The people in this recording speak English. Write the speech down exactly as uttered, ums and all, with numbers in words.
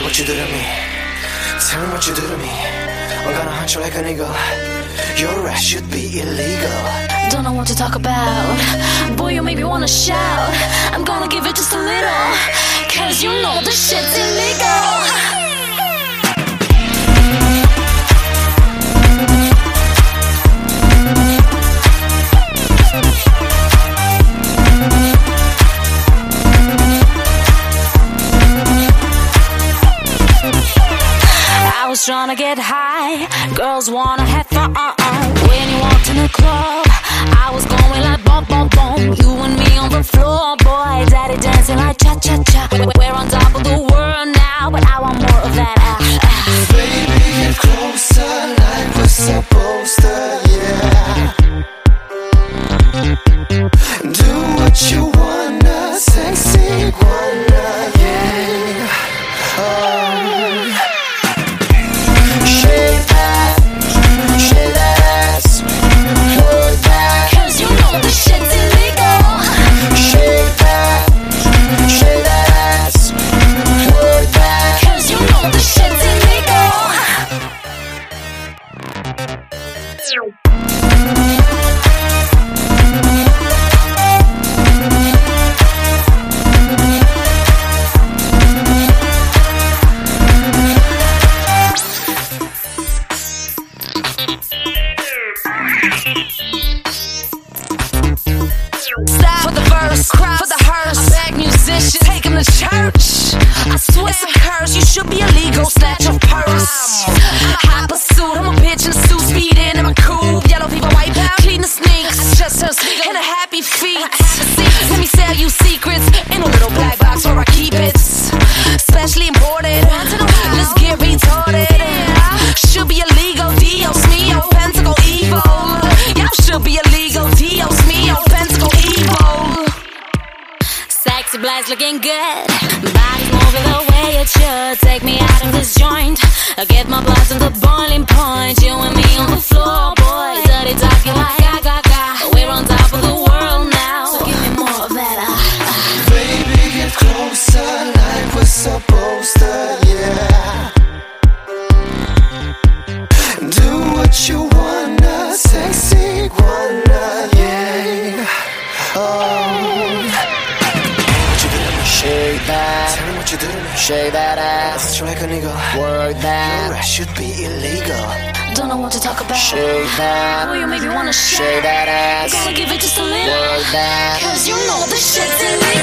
Say what you do to me. Tell me what you do to me. I'm gonna hunt you like a nigga. Your ass should be illegal. Don't know what to talk about. Boy, you make me wanna shout. I'm gonna give it just a little, cause you know the shit's illegal. I was tryna get high, girls wanna have fun. When you walked in the club, I was going like boom, boom, boom. You and me on the floor, boy, daddy dancing like cha-cha-cha. We're on top of the world now, but I want more of that. Ah, ah. Baby, get closer like we're supposed to, yeah. Do what you wanna, sexy wanna, yeah. Oh. Stop for the verse, cry for the hearse. I beg musicians, take him to church. I swear it's a curse, you should be illegal, snatch your purse. Hot pursuit, I'm a bitch in a suit, speeding in my coupe. Yellow people, white power, clean the sneaks. I just turned sneaker and a happy feet. Let me sell you secrets in a little black box where I keep it. Specially imported, let's get retarded. Should be illegal, Dios mío, pentacle evil. Y'all should be illegal, Dios mío, pentacle evil. Sexy blast looking good, body's moving the way it should. Take me out of this joint, I get my blood to the boiling point. You and me on the floor, boy, dirty talking like ga ga ga. We're on top of the world now, so give me more of that. Uh, uh. Baby, get closer like we're supposed to, yeah. Do what you wanna, sexy wanna, yeah. Oh. Shake that, tell me what you do to me. Shake that ass, treat you like a nigga. Work that, your ass should be illegal. Don't know what to talk about. Shake that, Boy, you make me wanna shout. shake that ass. Gotta give it just a little, Work that, cause you know the shit's illegal.